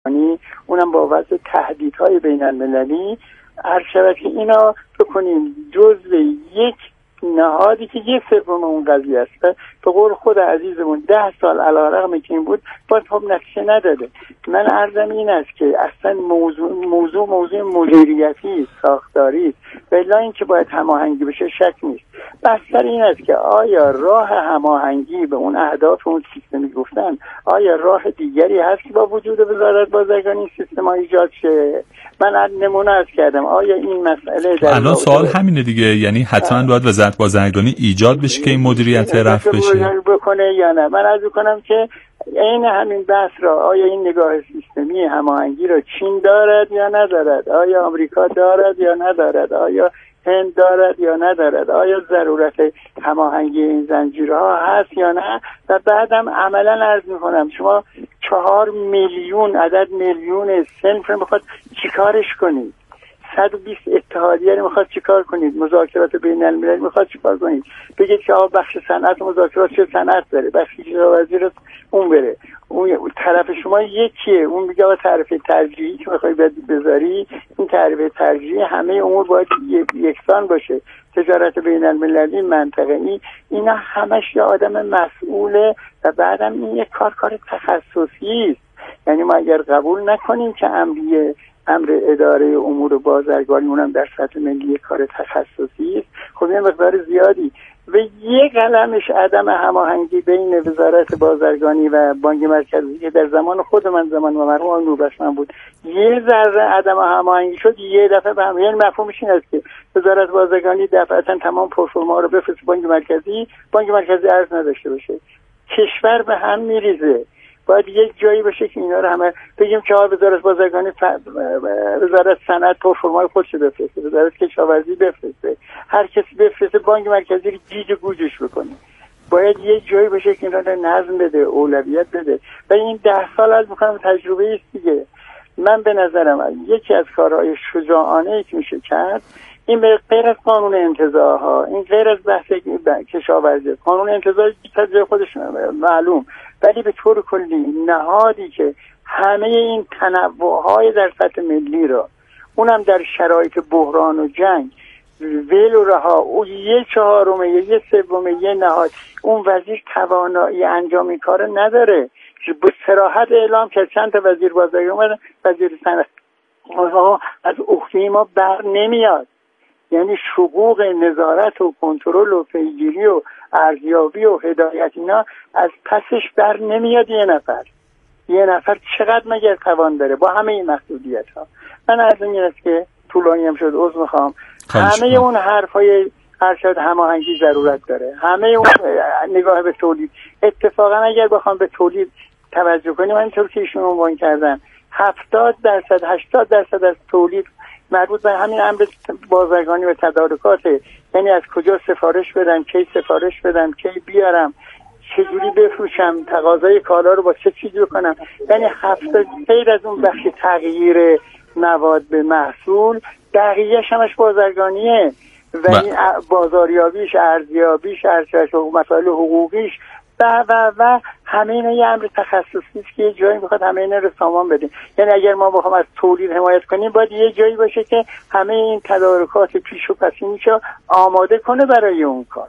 اونم با وضع تهدیدهای بین المللی عرض شود که اینا بکنیم جزء یک نهادی که 1/3 اون قضیه است. به قول خود عزیزمون 10 سال علیرغم که این بود باز خب نتیجه نداده. من عرضم این است که اصلا موضوع مدیریتی ساختاری و الا این که باید هماهنگی بشه شک نیست. بحث این است که آیا راه هماهنگی به اون اهداف اون سیستمی گفتن، آیا راه دیگری هست که با وجود وزارت بازرگانی سیستم ایجاد شه؟ من نمونه عرض کردم آیا این مسئله در الان سوال همینه دیگه، یعنی حتما باید وزارت بازرگانی ایجاد بشه که این مدیریت رفع بشه بکنه یا نه؟ من عرض می‌کنم که این همین بحث را آیا این نگاه سیستمی هماهنگی را چین دارد یا ندارد، آیا آمریکا دارد یا ندارد، آیا هند دارد یا ندارد، آیا ضرورت هماهنگی این زنجیرها هست یا نه؟ و بعدم عملا عرض میکنم شما 4 میلیون عدد میلیون صنف رو میخواد چیکارش کنید؟ 120 اتحادیه رو میخواد چیکار کنید؟ مذاکرات بین المللی میخواد چیکار کنید؟ بگید که بخش صنعت مذاکرات چه صنعت بره، بخش کشاورزی رو اون بره، اون طرف شما یکیه، اون میگه تعرفه ترجیحی که میخوای بذاری، این تعرفه ترجیحی همه امور باید یکسان باشه. تجارت بین المللی منطقه‌ای اینا همش یه آدم مسئوله و بعدم این یک کار تخصصی است. یعنی ما اگر قبول نکنیم که امر اداره امور بازرگانی اونم در سطح ملی کار تخصصی است، خب این مقدار زیادی و یک قلمش عدم هماهنگی بین وزارت بازرگانی و بانک مرکزی که در زمان خود من زمان مرحوم نوربخشان بود یه ذره عدم هماهنگی شد، یه دفعه به هم. یعنی مفهومش این است که وزارت بازرگانی دفعتا تمام پرفورما رو بفرسته بانک مرکزی ارز نداشته باشه، کشور به هم میریزه. باید یک جایی باشه که اینا رو همه بگیم که وزارت بازرگانی وزارت صنعت پرفورمای خودش بفرسته، وزارت کشاورزی بفرسته، هر کسی بفرسته، بانک مرکزی رو گیج و گوجش بکنه. باید یک جایی باشه که اینا رو نظم بده، اولویت بده. و این 10 سال از میکنم تجربه است دیگه. من به نظرم یکی از کارهای شجاعانه که میشه کرد این غیر از قانون انتزاعها، این غیر از بحث کشاورزی، قانون انتزاع جای خودش معلوم، ولی به طور کلی نهادی که همه این تنوعهای در سطح ملی را اونم در شرایط بحران و جنگ ول و رها، او 1/4 یه 1/3 یه نهاد اون وزیر توانایی انجام این کار نداره. به صراحت اعلام کرد چند تا وزیر بازرگانی اومدن، وزیر صنعت از عهده ما بر نمیاد. یعنی شقوق نظارت و کنترل و پیگیری و ارزیابی و هدایت اینا از پسش بر نمیاد. یه نفر چقدر مگر توان داره با همه این محدودیت ها؟ من از این است که طولانی هم شد، عذر میخوام. همه اون حرفای ارشد هماهنگی ضرورت داره، همه اون نگاه به تولید. اتفاقا اگر بخوام به تولید توجه کنیم، اینطور که ایشون عنوان کردن 70% 80% از تولید مربوط به همین امر بازرگانی و تدارکاته. یعنی از کجا سفارش بدم، کی سفارش بدم، کی بیارم، چجوری بفروشم، تقاضای کالا رو با چه چیزی بکنم. یعنی 70 غیر از اون بخش تغییر مواد به محصول، بقیه‌اش همش بازرگانیه و این بازاریابیش، ارزیابیش، مسائل حقوقیش و همه اینا یه امر تخصصی است که یه جایی میخواد همه اینا رو سامان بده. یعنی اگر ما بخوام از تولید حمایت کنیم باید یه جایی باشه که همه این تدارکات پیش و پسینیشو آماده کنه برای اون کار.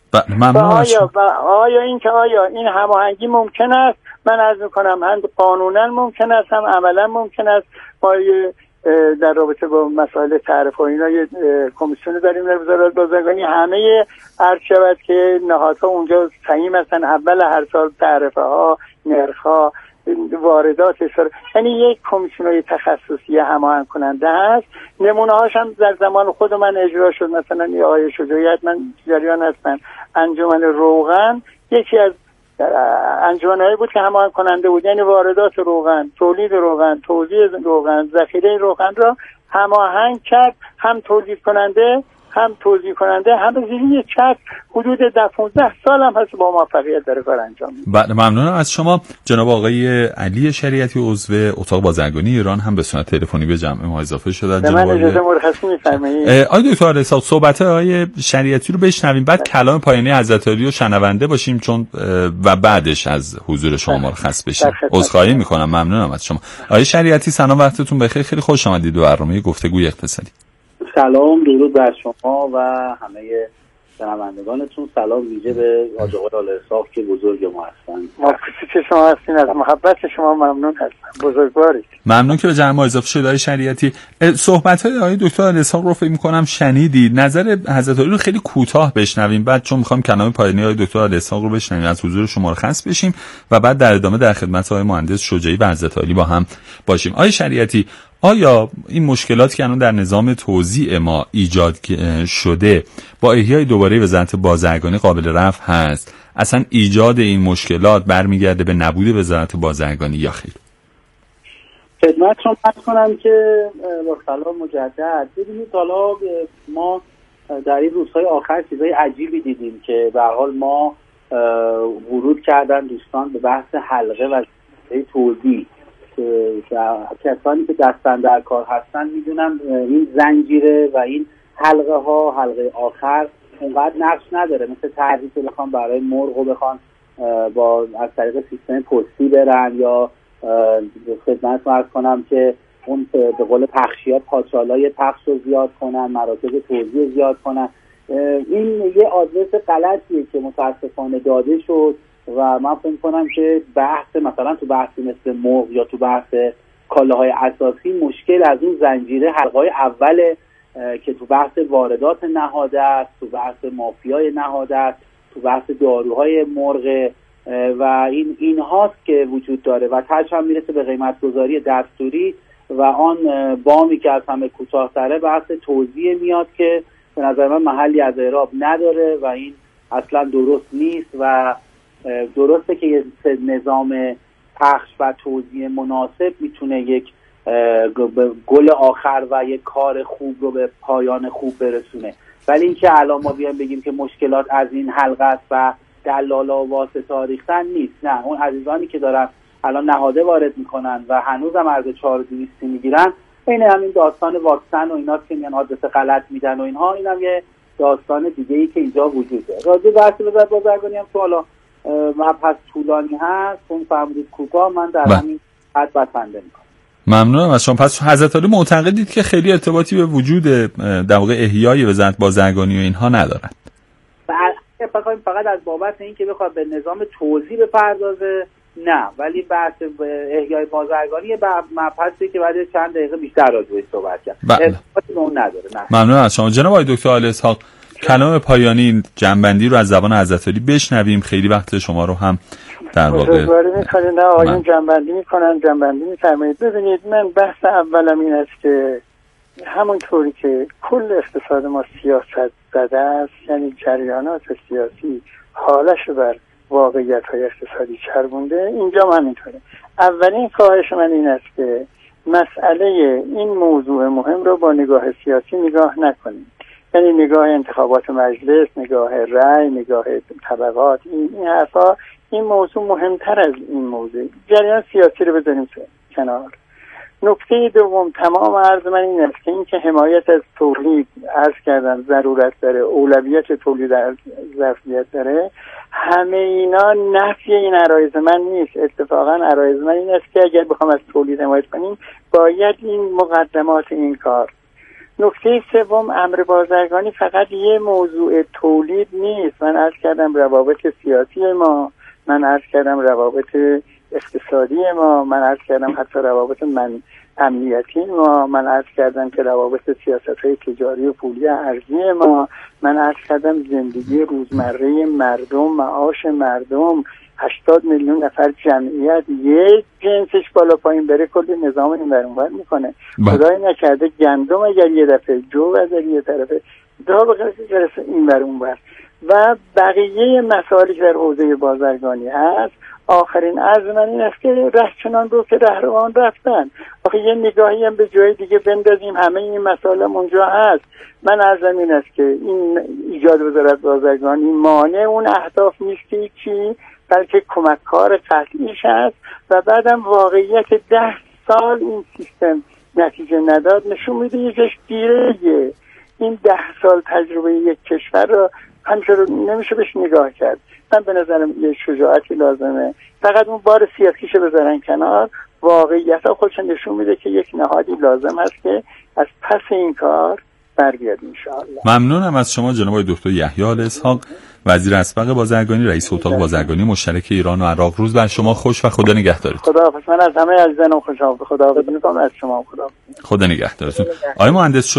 آیا این هماهنگی ممکن است؟ من عرض میکنم هم قانونا ممکن است، هم عملا ممکن است. ما در رابطه با مسائل تعرفه و اینا یه کمیسیون داریم در وزارت بازرگانی، همه عرض شود که نهادها اونجا تعیین هستن، اول هر سال تعرفه ها، نرخ ها، واردات، یعنی یک کمیسیون تخصصی هماهنگ کننده هست. نمونه هاش هم در زمان خود من اجرا شد. مثلا یه آقای شجاعیت من جریان هستن، انجمن روغن یکی از انجمن‌هایی بود که هماهنگ کننده بود. یعنی واردات روغن، تولید روغن، توزیع روغن، ذخیره روغن را هماهنگ کرد، هم تولید کننده هم توزیع کننده، هم زیر یک چتر حدود 15 سال هم هست با موفقیت داره کار انجام میده. ممنونم از شما. جناب آقای علی شریعتی عضو اتاق بازرگانی ایران هم به صورت تلفنی به جمع ما اضافه شدن. به من اجازه مرخصی می‌فرمایید؟ آقای دکتر علی‌اسحاق، صحبت آقای شریعتی رو بشنویم، بعد کلام پایانی حضرت علی رو شنونده باشیم چون و بعدش از حضور شما مرخص بشیم. عذرخواهی می‌کنم. ممنونم از شما. آقای شریعتی سلام، وقتتون بخیر. خیلی خوش آمدید به برنامه گفتگوی اقتصادی. سلام، درود بر شما و همه شنوندگانتون. سلام ویژه به حاج آقای علی‌اسحاق که بزرگ ما هستن. مخلصی که شما هستین، از محبت شما ممنون هستم. بزرگوارید. ممنون که به جمع ما اضافه شد. آقای شریعتی، صحبت‌های آقای دکتر علی‌اسحاق رو فکر می‌کنم شنیدید. نظر حضرت علی رو خیلی کوتاه بشنویم، بعد چون می‌خوام کلام پایانی آقای دکتر علی‌اسحاق رو بشنویم از حضور شما مرخص بشیم و بعد در ادامه در خدمت آقای مهندس شجاعی و حضرت علی با هم باشیم. آقای شریعتی، آیا این مشکلاتی که الان در نظام توزیع ما ایجاد شده با احیای دوباره وزارت بازرگانی قابل رفع هست؟ اصلا ایجاد این مشکلات برمیگرده به نبود وزارت بازرگانی یا خیر؟ خدمتتون عرض کنم که با سلام مجدد. ببینید حالا ما در این روزهای آخر چیزای عجیبی دیدیم که به هر حال ما ورود کردن دوستان به بحث حلقه و توزیع. کسانی که دستن در کار هستن میدونن این زنجیره و این حلقه آخر اونقدر نقش نداره، مثل طرحی که بخوان برای مرغ و بخوان با از طریق سیستم پستی برن یا خدمت عرض کنم که اون به قول پخشیات پاچالای پخش رو زیاد کنن، مراکز توزیع زیاد کنن. این یه آدرس غلطیه که متاسفانه داده شد و من فکر کنم که بحث مثلا تو بحثی مثل مرغ یا تو بحث کالاهای اساسی مشکل از اون زنجیره حلقه‌های اوله که تو بحث واردات نهاده است، تو بحث مافیای نهاده است، تو بحث داروهای مرغ و این هاست که وجود داره و تاش هم میرسه به قیمت گذاری دستوری و آن بامی که از همه کوتاه‌تره بحث توزیع میاد که به نظر من محلی از اعراب نداره و این اصلا درست نیست و درسته که یه نظام پخش و توزیع مناسب میتونه یک گل آخر و یک کار خوب رو به پایان خوب برسونه، ولی اینکه الان ما بیایم بگیم که مشکلات از این حلقه است و دلالا و واسطه ریختن نیست. نه، اون عزیزانی که دارن الان نهاده وارد میکنن و هنوزم ارز 4200 میگیرن، این همین داستان واکسن و ایناست که میان آدرس غلط میدن و اینها، اینم یه داستان دیگه‌ای که اینجا وجود داره. راجع به بحث وزارت بازرگانی هم تو حالا مبحث طولانی هست، اون فرمودید کوتاه، من در همین حد بسنده میکنم. ممنونم از شما. پس حضرت علی معتقدید که خیلی ارتباطی به وجود در واقع احیای وزارت بازرگانی و اینها ندارد؟ فقط از بابت این که بخواد به نظام توزیع بپردازه نه، ولی بحث احیای بازرگانی مبحثی که بعد چند دقیقه بیشتر راجع بهش صحبت کرد. ارتباطی به اون نداره. نه. ممنون از شما. جناب آقای دکتر علی‌اسحاق، کلام پایانی جنبندی رو از زبان حضرت علی بشنویم. خیلی وقت شما رو هم در واقع بزرگواری میکنید. نه آقایون جنبندی میکنن، جنبندی میفرمایید. ببینید، من بحث اولم این است که همونطوری که کل اقتصاد ما سیاست زده است، یعنی جریانات سیاسی حالش بر واقعیت‌های اقتصادی چربونده، اینجا هم همینطوره. اولین خواهش من این است که مسئله این موضوع مهم رو با نگاه سیاسی نگاه نکنیم، یعنی نگاه انتخابات مجلس، نگاه رأی، نگاه طبقات، این حرفا. این موضوع مهمتر از این موضوع. جریان سیاسی رو بذاریم کنار. نکته دوم، تمام عرض من این است که این که حمایت از تولید عرض کردن ضرورت داره، اولویت تولید ظرفیت داره، همه اینا نفی این عرایض من نیست. اتفاقا عرایض من این است که اگر بخوام از تولید حمایت کنیم باید این مقدمات این کار. نکته سوم، امر بازرگانی فقط یه موضوع تولید نیست. من عرض کردم روابط سیاسی ما، من عرض کردم روابط اقتصادی ما، من عرض کردم حتی روابط امنیتی ما، من عرض کردم که روابط سیاست‌های تجاری و پولی ارزی ما، من عرض کردم زندگی روزمره مردم، معاش مردم، 80 میلیون نفر جمعیت، یک جنسش بالا پایین بره کلی نظام این برونور میکنه. خدای نکرده گندم اگر یه دفعه جو اگر یه طرفه دا بقیرسه این برونور. و بقیه مسائلی که در حوزه بازرگانی هست. آخرین عرض من این است که ره چنان رو که رهروان رفتن. آخه یه نگاهی هم به جای دیگه بندازیم، همه این مسائل اونجا هست. من عرضم این است که این ایجاد وزارت بازرگانی مانع اون اهداف نیست که چی، بلکه کمککار قطعیش هست. و بعدم واقعیت 10 سال این سیستم نتیجه نداد نشون میده یکش دیره. این 10 سال تجربه یک کشور رو همیشه رو نمیشه بهش نگاه کرد. من به نظرم یه شجاعتی لازمه، فقط اون بار سیاسیشو بذارن کنار. واقعیت ها خودشون نشون میده که یک نهادی لازم هست که از پس این کار بر بیاد انشاءالله. ممنونم از شما جناب دکتر یحیی آل اسحاق، وزیر اسبق بازرگانی، رئیس اتاق بازرگانی مشترک ایران و عراق. روز بر شما خوش و خدا نگهدارتون. خداحافظ. من از همه عزیزانم خوشحالم. خداحافظ می‌کنم. از شما خداحافظ. خدا نگهدارتون. آقای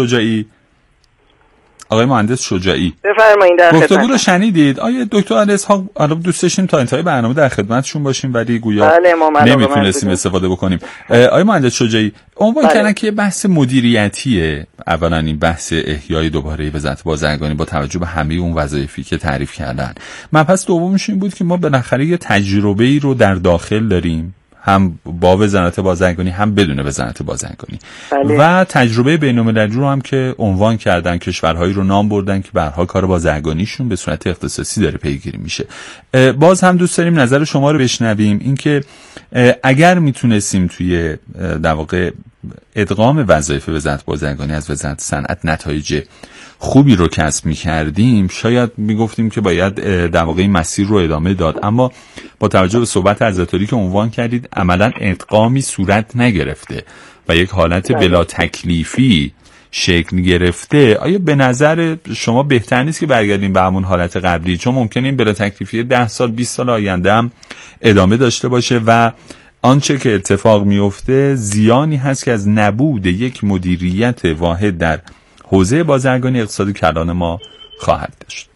مهندس شجاعی بفرمایید. در گفتگو رو شنیدید. آیا دکتر آل اسحاق الان دوست داشتیم تا انتهای برنامه در خدمتشون باشیم ولی گویا نمیتونستیم استفاده بکنیم. آقای مهندس شجاعی عنوان کردن که بحث مدیریتیه. اولا این بحث احیای دوباره وزارت بازرگانی با توجه به همه اون وظایفی که تعریف کردن. مبحث دومش این بود که ما بالاخره یه تجربه‌ای رو در داخل داریم، هم با وزارت بازرگانی هم بدون وزارت بازرگانی. و تجربه بین‌المللی رو هم که عنوان کردن، کشورهایی رو نام بردن که به هر حال کار بازرگانیشون به صورت اختصاصی داره پیگیری میشه. باز هم دوست داریم نظر شما رو بشنویم، اینکه اگر میتونستیم توی در واقع ادغام وظایف وزارت بازرگانی از وزارت صنعت نتایج خوبی رو کسب می‌کردیم، شاید میگفتیم که باید در واقع این مسیر رو ادامه داد. اما با توجه به صحبت عزتاری که عنوان کردید عملاً ادغامی صورت نگرفته و یک حالت بلا تکلیفی شکل گرفته. آیا به نظر شما بهتر نیست که برگردیم به همون حالت قبلی؟ چون ممکنه این بلا تکلیفی 10 سال 20 سال آینده هم ادامه داشته باشه و آنچه که اتفاق میفته زیانی هست که از نبود یک مدیریت واحد در حوزه بازرگانی اقتصادی کلان ما خواهد داشت.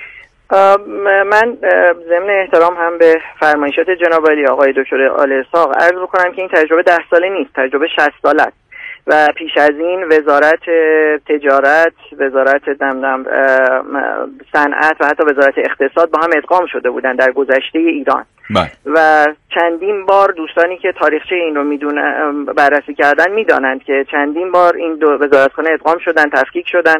من ضمن احترام هم به فرمایشات جناب علی آقای دکتر آل اسحاق عرض بکنم که این تجربه 10 ساله نیست، تجربه 60 ساله است و پیش از این وزارت تجارت، وزارت صنعت و حتی وزارت اقتصاد با هم ادغام شده بودند در گذشته ایران. و چندین بار دوستانی که تاریخچه این رو بررسی کردن میدانند که چندین بار این دو وزارتخانه ادغام شدن، تفکیک شدن.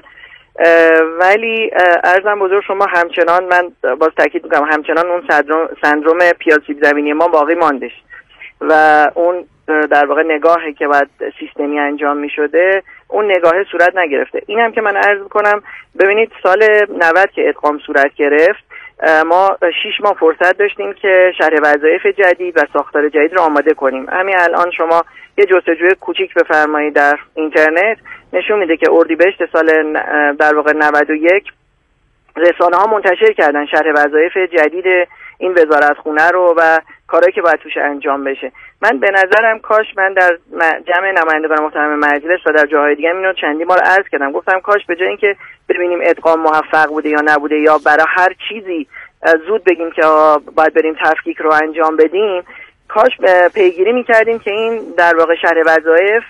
ولی عرضم بزرگ شما همچنان، من باز تاکید میکنم، همچنان اون سندروم پیاز سیب زمینی ما باقی ماندش و اون در واقع نگاهی که بعد سیستمی انجام می شده اون نگاه صورت نگرفته. این هم که من عرض کنم، ببینید سال 90 که ادغام صورت گرفت ما 6 ماه فرصت داشتیم که شرح وظایف جدید و ساختار جدید رو آماده کنیم. همین الان شما یه جستجوی کوچیک بفرمایید در اینترنت نشون میده که اردیبهشت سال در واقع 91 رسانه ها منتشر کردن شرح وظایف جدید این وزارتخونه رو و کارهایی که باید توش انجام بشه. من به نظرم کاش من در جمع نمایندگان محترم مجلس و در جاهای دیگه اینو چندین بار عرض کردم، گفتم کاش به جای اینکه ببینیم ادغام موفق بوده یا نبوده یا برای هر چیزی زود بگیم که باید بریم تفکیک رو انجام بدیم، کاش پیگیری میکردیم که این در واقع شرح وظایف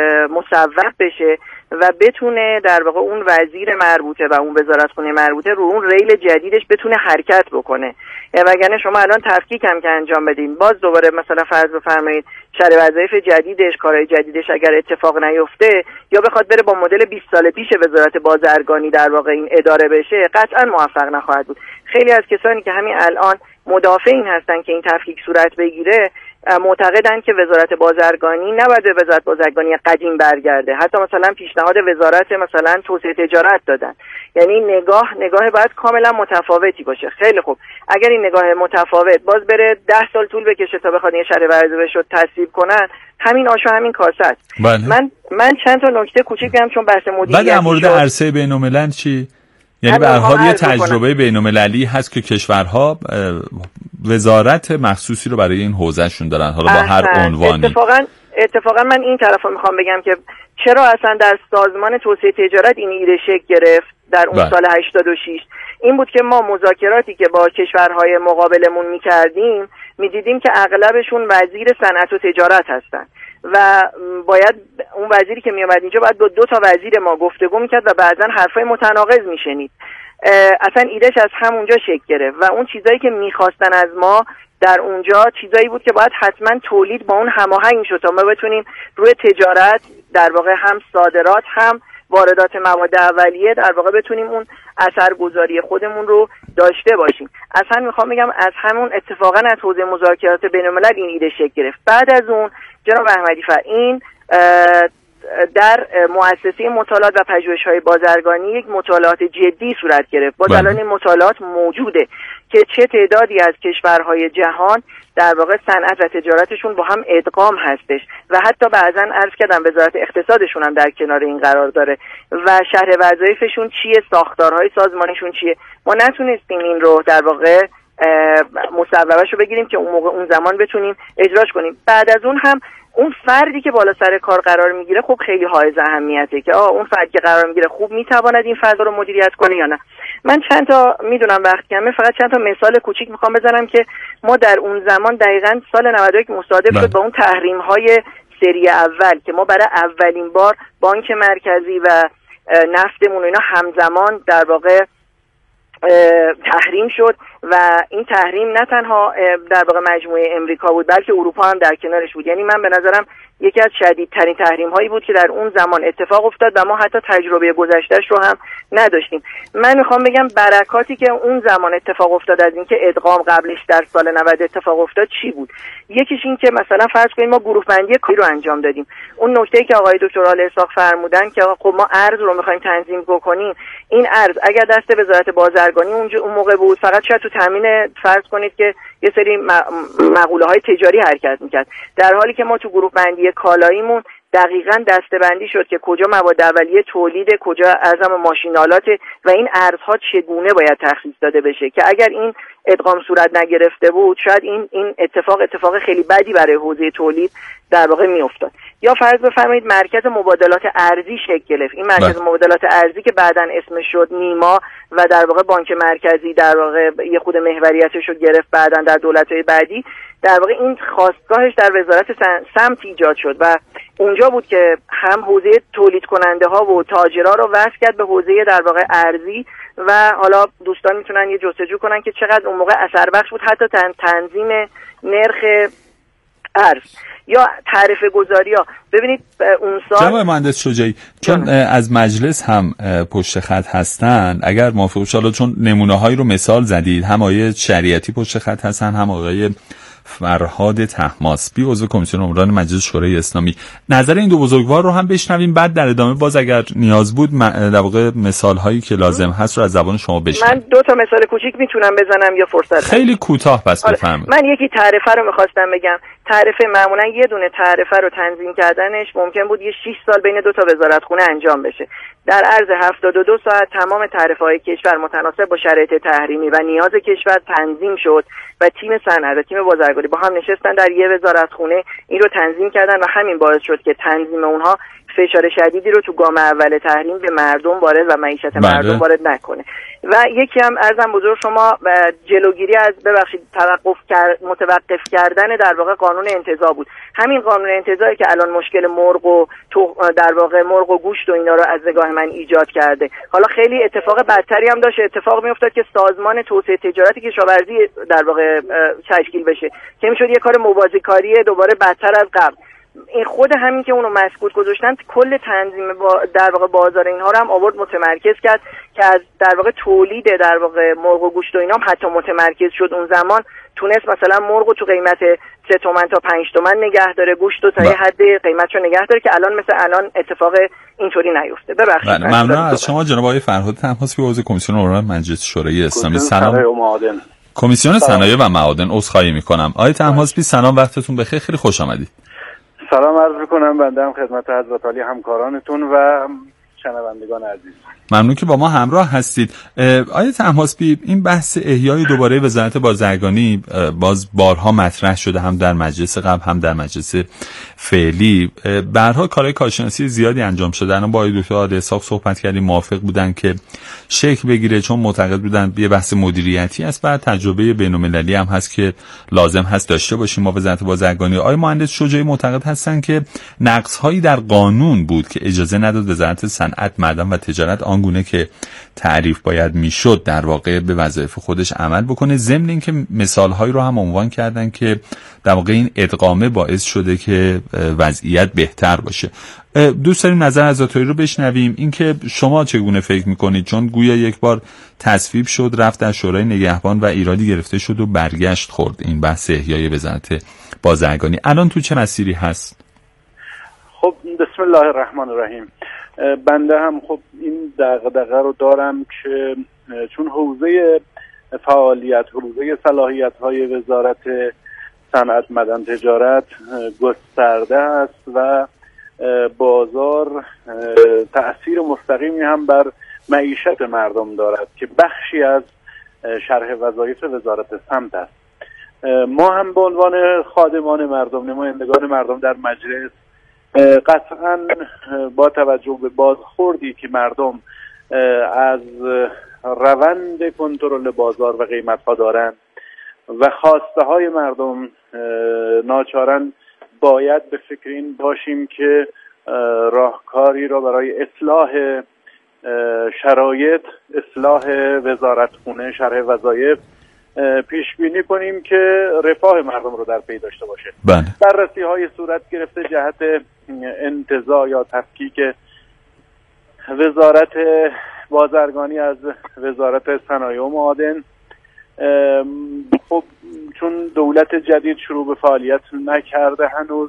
مصوب بشه و بتونه در واقع اون وزیر مربوطه و اون وزارتخونه مربوطه رو اون ریل جدیدش بتونه حرکت بکنه. وگرنه شما الان تفکیک هم که انجام بدین، باز دوباره مثلا فرض بفرمایید شرح وظایف جدیدش، کارهای جدیدش اگر اتفاق نیفته یا بخواد بره با مدل 20 سال پیش وزارت بازرگانی در واقع این اداره بشه، قطعا موفق نخواهد بود. خیلی از کسانی که همین الان مدافع این هستن که این تفکیک صورت بگیره معتقدن که وزارت بازرگانی نباید به وزارت بازرگانی قدیم برگرده. حتی مثلا پیشنهاد وزارت مثلا توسعه تجارت دادن. یعنی نگاه باید کاملا متفاوتی باشه. خیلی خوب، اگر این نگاه متفاوت باز بره 10 سال طول بکشه تا بخواد این شرح وظایف رو تصویب کنن، همین آش و همین کاسه است. من چند تا نکته کوچیک بگم چون بحث مدیریتی. بعد در مورد عرصه بین‌الملل چی؟ یعنی به هر حال یه تجربه بین‌المللی هست که کشورها وزارت مخصوصی رو برای این حوزهشون دارن، حالا با هر عنوانی. اتفاقا من این طرفو میخوام بگم که چرا اصلا در سازمان توسعه تجارت این ایده شکل گرفت در اون سال 86 این بود که ما مذاکراتی که با کشورهای مقابلمون میکردیم میدیدیم که اغلبشون وزیر صنعت و تجارت هستن و باید اون وزیری که میومد اینجا باید با 2 تا وزیر ما گفتگو میکرد و بعضا حرفای متناقض میشنید. اصلا ایدهش از همونجا شکل گرفت و اون چیزایی که میخواستن از ما در اونجا چیزایی بود که باید حتما تولید با اون هماهنگ شد تا ما بتونیم روی تجارت در واقع هم صادرات هم واردات مواد اولیه در واقع بتونیم اون اثرگذاری خودمون رو داشته باشیم. اصلا میخوام بگم از همون اتفاقا از حوزه مذاکرات بین‌الملل این ایده شکل گرفت. بعد از اون جناب احمدی این در مؤسسه مطالعات و پژوهش‌های بازرگانی یک مطالعات جدی صورت گرفت. باز الان این مطالعات موجوده که چه تعدادی از کشورهای جهان در واقع صنعت و تجارتشون با هم ادغام هستش و حتی بعضا عرض کردم وزارت اقتصادشون هم در کنار این قرار داره و شرح وظایفشون چیه، ساختارهای سازمانشون چیه. ما نتونستیم این رو در واقع مصوبه‌اش رو بگیریم که اون موقع اون زمان بتونیم اجراش کنیم. بعد از اون هم اون فردی که بالا سر کار قرار میگیره خب خیلی حائز اهمیته که اون فردی که قرار میگیره خوب میتواند این فضا رو مدیریت کنه یا نه. من چند تا میدونم وقت کمه، فقط چند تا مثال کوچیک میخوام بزنم که ما در اون زمان دقیقاً سال 91 مصادف شد با اون تحریم‌های سری اول که ما برای اولین بار بانک مرکزی و نفتمون و اینا همزمان در واقع تحریم شد و این تحریم نه تنها در واقع مجموعه امریکا بود بلکه اروپا هم در کنارش بود. یعنی من به نظرم یکی از شدیدترین تحریم هایی بود که در اون زمان اتفاق افتاد و ما حتی تجربه گذشتهش رو هم نداشتیم. من میخوام بگم برکاتی که اون زمان اتفاق افتاد از اینکه ادغام قبلش در سال 90 اتفاق افتاد چی بود؟ یکیش این که مثلا فرض کنیم ما گروه بندی کاری رو انجام دادیم. اون نکته‌ای که آقای دکتر آل اسحاق فرمودن که خب ما ارز رو میخوایم تنظیم بکنیم، این ارز اگر دست وزارت بازرگانی اون موقع بود فقط شاید تو تامین فرض کنید که یه سری مقوله‌های تجاری حرکت میکرد، در حالی که ما تو گروه بندی کالاییمون دقیقاً دسته‌بندی شد که کجا مواد اولیه تولید، کجا ارزم ماشینالات و این ارزها چگونه باید تخصیص داده بشه که اگر این ادغام صورت نگرفته بود شاید این اتفاق خیلی بدی برای حوزه تولید در واقع میافتاد. یا فرض بفرمایید مرکز مبادلات ارزی شکل گرفت. این مرکز مبادلات ارزی که بعداً اسمش شد نیما و در واقع بانک مرکزی در واقع یه خود محوریتش رو گرفت بعداً در دولت‌های بعدی، در واقع این خواستگاهش در وزارت سمت ایجاد شد و اونجا بود که هم حوزه تولید کننده ها و تاجرها رو وصل کرد به حوزه در واقع ارزی و حالا دوستان میتونن یه جستجو کنن که چقدر اون موقع اثر بخش بود حتی تنظیم نرخ ارز یا تعرفه گذاری ها. ببینید اون سال جناب مهندس شجاعی چون از مجلس هم پشت خط هستن اگر موافق شما، چون نمونه هایی رو مثال زدید، هم آقای شریعتی پشت خط هستن هم آقای فرهاد طهماسبی عضو کمیسیون عمران مجلس شورای اسلامی، نظر این دو بزرگوار رو هم بشنویم، بعد در ادامه باز اگر نیاز بود در واقع مثال هایی که لازم هست رو از زبان شما بشنویم. من دو تا مثال کوچیک میتونم بزنم یا فرصت خیلی کوتاه بس بفرمایید. من یکی تعرفه رو میخواستم بگم. تعرفه معمولا یه دونه تعرفه رو تنظیم کردنش ممکن بود یه 6 سال بین دو تا وزارتخونه انجام بشه. در عرض 72 ساعت تمام تعرفه‌های کشور متناسب با شرایط تحریمی و نیاز کشور تنظیم شد و تیم صنعت و تیم بازرگانی با هم نشستن در یه وزارتخونه این رو تنظیم کردن و همین باعث شد که تنظیم اونها فشار شدیدی رو تو گام اول تحریم به مردم وارد و معیشت مردم وارد نکنه. و یکی هم عرضم بزرگ شما جلوگیری از متوقف کردن در واقع قانون انتزاع بود. همین قانون انتزاعی که الان مشکل مرغ و در واقع مرغ و گوشت و اینا رو از نگاه من ایجاد کرده. حالا خیلی اتفاق بدتری هم داشت، اتفاق میافتاد که سازمان توسعه تجارت کشاورزی در واقع تشکیل بشه که میشد یه کار موازی کاری دوباره بدتر از قبل. این خود همین که اونو مسکوت گذاشتن کل تنظیم در واقع بازار اینها رو هم آورد متمرکز کرد که از در واقع تولید در واقع مرغ و گوشت و اینا هم حتی متمرکز شد. اون زمان تونست مثلا مرغ رو تو قیمت 3 تومن تا 5 تومن نگه داره، گوشت رو تا یه حد قیمتشو نگه داره که الان مثل الان اتفاق اینطوری نیفته. ببخشید. ممنون از شما جناب آقای فرهاد طهماسبی عضو کمیسیون عمران مجلس شورای اسلامی. سلام. کمیسیون صنایع و معادن. عذرخواهی میکنم. آقای طهماسبی سلام، وقتتون بخیر، خیلی خوش آمدید. سلام عرض میکنم بنده هم خدمت حضرت عالی همکارانتون و شنوندگان عزیز. ممنون که با ما همراه هستید. آقای طهماسبی این بحث احیای دوباره وزارت بازرگانی باز بارها مطرح شده، هم در مجلس قبل هم در مجلس فعلی. به هر حال کارهای کارشناسی زیادی انجام شده. الان با آقای دکتر آل اسحاق صحبت کردیم، موافق بودن که شکل بگیره چون معتقد بودن یه بحث مدیریتی است، بعد تجربه بین‌المللی هم هست که لازم هست داشته باشیم ما وزارت بازرگانی. آقای مهندس شجاعی معتقد هستن که نقص‌هایی در قانون بود که اجازه نداد وزارت صنعت، معدن و تجارت آنگونه که تعریف باید میشد در واقع به وظایف خودش عمل بکنه. ضمن اینکه مثالهایی رو هم عنوان کردن که در واقع این ادغامه باعث شده که وضعیت بهتر باشه. دوست داریم نظر عزتایی رو بشنویم، اینکه شما چگونه فکر میکنید، چون گویا یک بار تصویب شد، رفت در شورای نگهبان و ایرادی گرفته شد و برگشت خورد این بحث احیای وزارت بازرگانی، الان تو چه مسیری هست؟ خب بسم الله الرحمن الرحیم. بنده هم خب این دغدغه رو دارم که چون حوزه فعالیت، حوزه صلاحیت‌های وزارت صنعت معدن تجارت گسترده است و بازار تأثیر مستقیمی هم بر معیشت مردم دارد که بخشی از شرح وظایف وزارت سمت است. ما هم به عنوان خادمان مردم، نمایندگان مردم در مجلس، قطعا با توجه به بازخوردی که مردم از روند کنترل بازار و قیمت‌ها دارند و خواسته های مردم، ناچارا باید به فکر این باشیم که راهکاری را برای اصلاح شرایط، اصلاح وزارتخونه، شرح وظایف پیش بینی کنیم که رفاه مردم رو در پی داشته باشه. بررسی های صورت گرفته جهت انتزاع یا تفکیک وزارت بازرگانی از وزارت صنایع و معادن. خب چون دولت جدید شروع به فعالیت نکرده هنوز،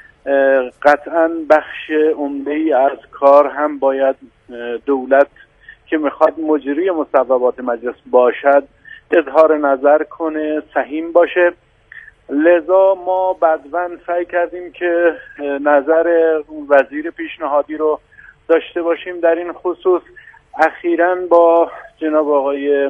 قطعا بخش عمده‌ای از کار هم باید دولت که میخواد مجری مصوبات مجلس باشد اظهار نظر کنه، سهیم باشه. لذا ما بعداً سعی کردیم که نظر وزیر پیشنهادی رو داشته باشیم در این خصوص. اخیراً با جناب آقای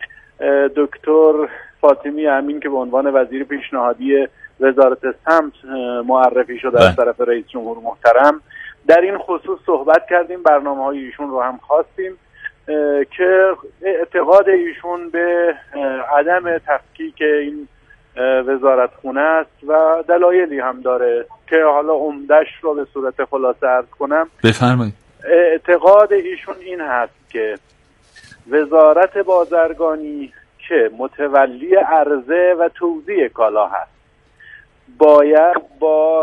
دکتر فاطمی امین که به عنوان وزیر پیشنهادی وزارت سمت معرفی شده از طرف رئیس جمهور محترم در این خصوص صحبت کردیم، برنامه‌های ایشون رو هم خواستیم که اعتقاد ایشون به عدم تفکیک این وزارتخونه است و دلایلی هم داره که حالا عمده‌اش رو به صورت خلاصه عرض کنم. بفرمایید. اعتقاد ایشون این هست که وزارت بازرگانی که متولی عرضه و توزیع کالا هست باید با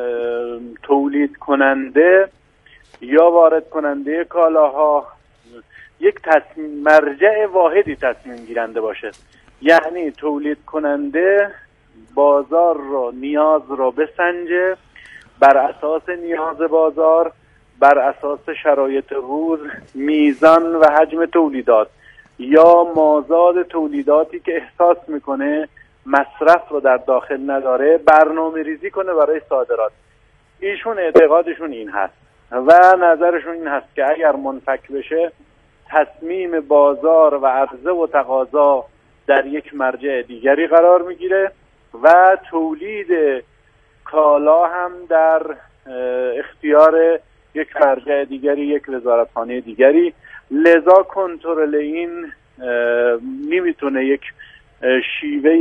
تولید کننده یا وارد کننده کالاها یک مرجع واحدی تصمیم گیرنده باشه. یعنی تولید کننده بازار رو، نیاز رو بسنجه بر اساس نیاز بازار، بر اساس شرایط روز، میزان و حجم تولیدات یا مازاد تولیداتی که احساس میکنه مصرف رو در داخل نداره برنامه ریزی کنه برای صادرات. ایشون اعتقادشون این هست و نظرشون این هست که اگر منفک بشه تصمیم بازار و عرضه و تقاضا در یک مرجع دیگری قرار میگیره و تولید کالا هم در اختیار یک مرجع دیگری، یک وزارتخانه دیگری. لذا کنترل این نمیتونه یک شیوه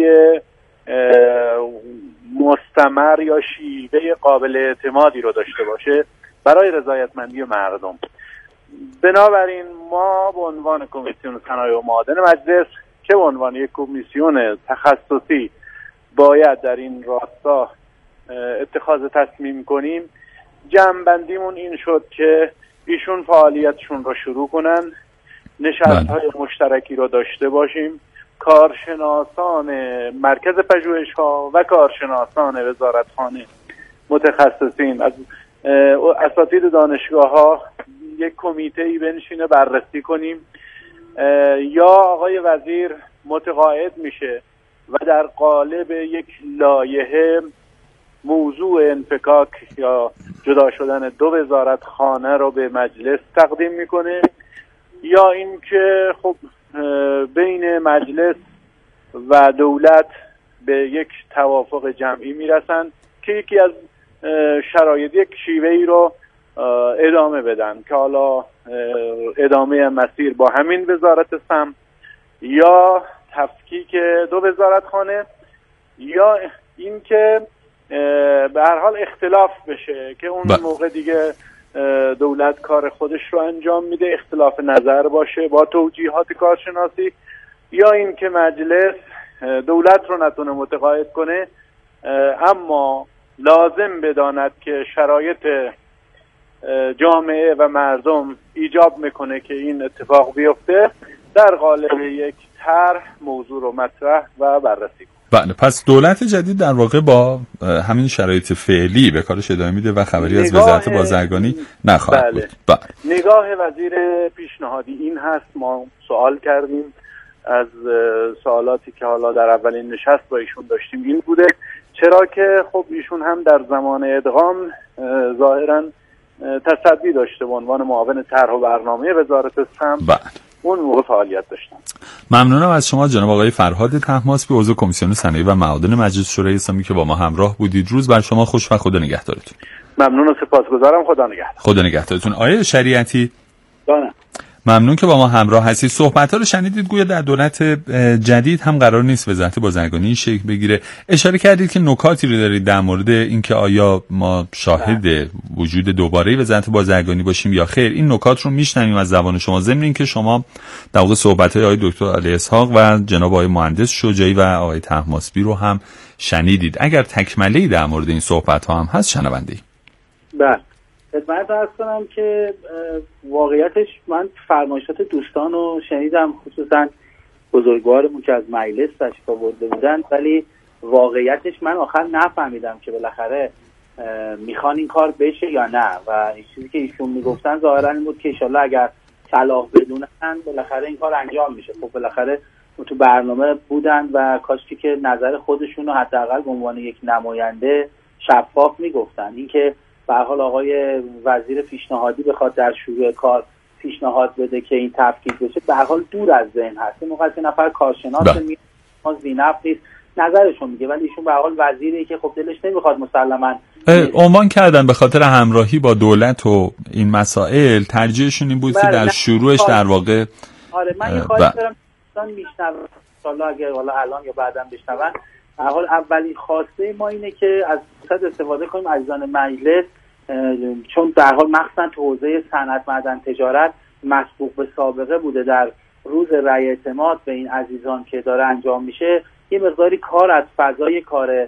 مستمر یا شیوه قابل اعتمادی رو داشته باشه برای رضایتمندی مردم. بنابراین ما به عنوان کمیسیون صنایع و معادن مجلس که به عنوان یک کمیسیون تخصصی باید در این راستا اتخاذ تصمیم کنیم، جمع‌بندیمون این شد که ایشون فعالیتشون رو شروع کنن، نشست‌های مشترکی رو داشته باشیم، کارشناسان مرکز پژوهش‌ها و کارشناسان وزارتخانه متخصصین از اساتید دانشگاه‌ها یک کمیته‌ای بنشینه بررسی کنیم، یا آقای وزیر متقاعد میشه و در قالب یک لایحه موضوع انفکاک یا جدا شدن دو وزارتخانه رو به مجلس تقدیم میکنه، یا اینکه خب بین مجلس و دولت به یک توافق جمعی میرسن که یکی از شرایط یک شیوهی رو ادامه بدن که حالا ادامه مسیر با همین وزارت سمت یا تفکیک دو وزارتخانه یا اینکه به هر حال اختلاف بشه که اون موقع دیگه دولت کار خودش رو انجام میده، اختلاف نظر باشه با توجیهات کارشناسی، یا این که مجلس دولت رو نتونه متقاعد کنه اما لازم بداند که شرایط جامعه و مردم ایجاب میکنه که این اتفاق بیفته، در قالب یک طرح موضوع رو مطرح و بررسی کنه. بله، پس دولت جدید در واقع با همین شرایط فعلی به کارش ادامه میده و خبری از وزارت بازرگانی نخواهد بود. نگاه وزیر پیشنهادی این هست. ما سوال کردیم، از سوالاتی که حالا در اولین نشست با ایشون داشتیم این بوده چرا که خب ایشون هم در زمان ادغام ظاهراً تصدی داشته به عنوان معاون طرح و برنامه وزارت سمت، اون موقع فعالیت داشتن. ممنونم از شما جناب آقای فرهاد طهماسبی، عضو کمیسیون صنایع و معادن مجلس شورای اسلامی که با ما همراه بودید. روز بر شما خوش و خدا نگهدارتون. ممنون و سپاسگزارم. خدا نگهدار. خدا نگهدارتون. آقای شریعتی دانم. ممنون که با ما همراه هستید. صحبت‌ها رو شنیدید، گویا در دولت جدید هم قرار نیست وزارت بازرگانی شکل بگیره. اشاره کردید که نکاتی رو دارید در مورد اینکه آیا ما شاهد وجود دوباره وزارت بازرگانی باشیم یا خیر. این نکات رو میشنویم از زبان شما، ضمن اینکه شما در واقع صحبت‌های آقای دکتر علی اسحاق و جناب آقای مهندس شجاعی و آقای طهماسبی رو هم شنیدید. اگر تکمله‌ای در مورد این صحبت‌ها هم هست شنونده. بله، خدمت عرض کنم که واقعیتش من فرمایشات دوستان رو شنیدم، خصوصا بزرگوارمون که از مجلس تشریف آورده بودن، ولی واقعیتش من آخر نفهمیدم که بالاخره میخوان این کار بشه یا نه. و این چیزی که ایشون میگفتن ظاهرا این بود که انشالله اگر صلاح بدونن بالاخره این کار انجام میشه. خب بالاخره تو برنامه بودن و کاشکی که نظر خودشون رو حداقل به عنوان یک نماینده شفاف میگفتن. اینکه به هر حال آقای وزیر پیشنهادی بخواد در شروع کار پیشنهاد بده که این تفکیک بشه، به هر حال دور از ذهن هست. این موقع یه نفر کارشناس زینف نیست نظرشون میگه، ولی ایشون به هر حال وزیری که خب دلش نمیخواد مسلماً عنوان کردن به خاطر همراهی با دولت و این مسائل، ترجیحشون این بود که در شروعش در واقع آره من این خواهش دارم دوستان میشنون ان شاء الله اگه حالا الان یا بعداً بشنون، به هر حال اولین خواسته ما اینه که از فرصت استفاده کنیم عزیزان مجلس، چون در حال مخصوصا تو حوزه صنعت، معدن، تجارت مسبوق به سابقه بوده در روز رأی اعتماد به این عزیزان که داره انجام میشه، یه مقداری کار از فضای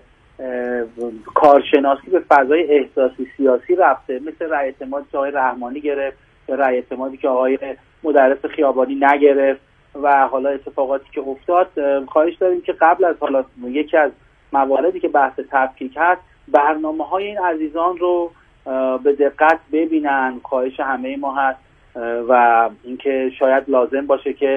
کارشناسی به فضای احساسی سیاسی رفته، مثل رأی اعتمادی که آقای رحمانی گرفت یا رأی اعتمادی که آقای مدرس خیابانی نگرفت و حالا اتفاقاتی که افتاد. خواهش داریم که قبل از حالا یکی از مواردی که بحث تفکیک هست، برنامه‌های این عزیزان رو به دقت ببینن. خواهش همه ما هست و اینکه شاید لازم باشه که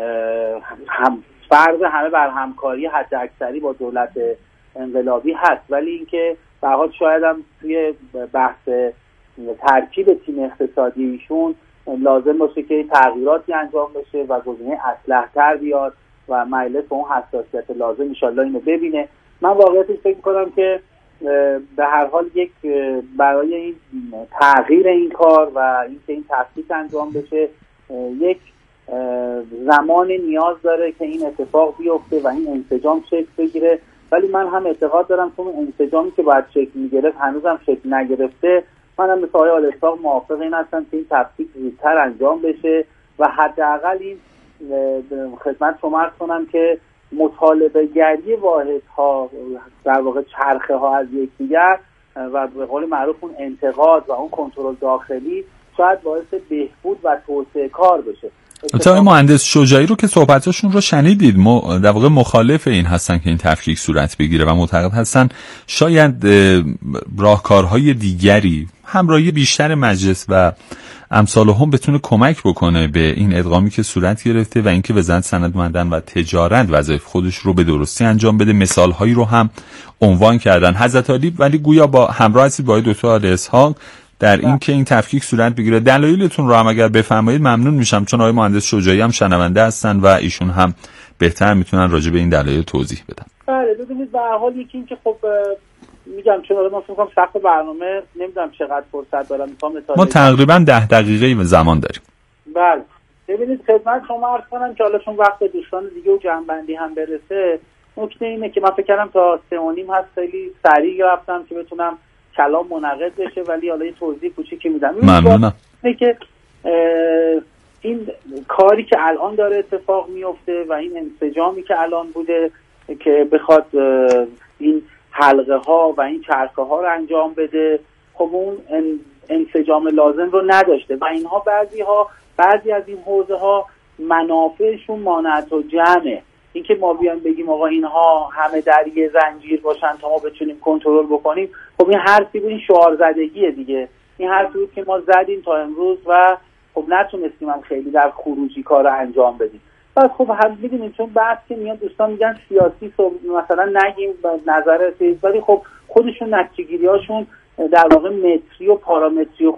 فرض همه بر همکاری حد اکثری با دولت انقلابی هست، ولی اینکه به هر حال شاید هم توی بحث ترکیب تیم اقتصادی ایشون لازم باشه که تغییراتی انجام بشه و گزینه اصلح‌تر بیاد و مجلس اون حساسیت لازم ان شاءالله اینو ببینه. من واقعیتش فکر می‌کنم که به هر حال یک برای این تغییر این کار و اینکه این تفکیک انجام بشه یک زمان نیاز داره که این اتفاق بیفته و این انسجام شکل بگیره. ولی من هم اعتقاد دارم که اون انسجامی که باید شکل میگرفت هنوزم شکل نگرفته. منم مثل آقای آل‌اسحاق موافق این هستم که این تفکیک زودتر انجام بشه و حداقل این خدمت شما عرض کنم که مطالبه گری واحدها در واقع چرخه ها از یکدیگر و به قول معروف اون انتقاد و اون کنترل داخلی شاید باعث بهبود و توسعه کار بشه. آقای مهندس شجاعی رو که صحبتاشون رو شنیدید، در واقع مخالف این هستن که این تفکیک صورت بگیره و معتقد هستن شاید راهکارهای دیگری همراهی بیشتر مجلس و امثال هم بتونه کمک بکنه به این ادغامی که صورت گرفته و اینکه وزارت صنعت معدن و تجارت وظایف خودش رو به درستی انجام بده. مثالهایی رو هم عنوان کردن حضرت علی، ولی گویا با همراه هستید با دکتر علی اسحاق در این که این تفکیک صورت بگیره. دلایلتون رو هم اگر بفرمایید ممنون میشم، چون آقای مهندس شجاعی هم شنونده هستن و ایشون هم بهتر میتونن راجع به این دلایل توضیح بدن. بله ببینید به هر حال یکی این که خب میگم چون من فکر کنم سخت برنامه نمیدونم چقدر فرصت دارم ما تقریبا 10 دقیقه زمان داریم. بله ببینید خدمت شما عرض کنم که حالا چون وقت دوستان دیگه و جمع‌بندی هم برسه، نکته اینه که من فکر کردم تا 3:30 هست خیلی سریع رفتم که بتونم کلام منعقد بشه، ولی حالا یه توضیح کوچیکی میدم. ممنونم. که این کاری که الان داره اتفاق میفته و این انسجامی که الان بوده که بخواد این حلقه ها و این چرخه ها رو انجام بده، خب اون انسجام لازم رو نداشته و اینها بعضی از این حوزه ها منافعشون مانعت و جمعه. این که ما بیان بگیم آقا اینها همه در یه زنجیر باشن تا ما بتونیم کنترل بکنیم، خب این حرفی بود، این شعار زدگیه دیگه. این حرفی بود که ما زدیم تا امروز و خب نتونستیم هم خیلی در خروجی کار رو انجام بدیم. پس خب هم می‌دونیم چون بعد که میان دوستان میگن سیاسی مثلا نگیم نظر ولی خب خودشون نتیجه‌گیری‌هاشون در واقع متری و پارامتری و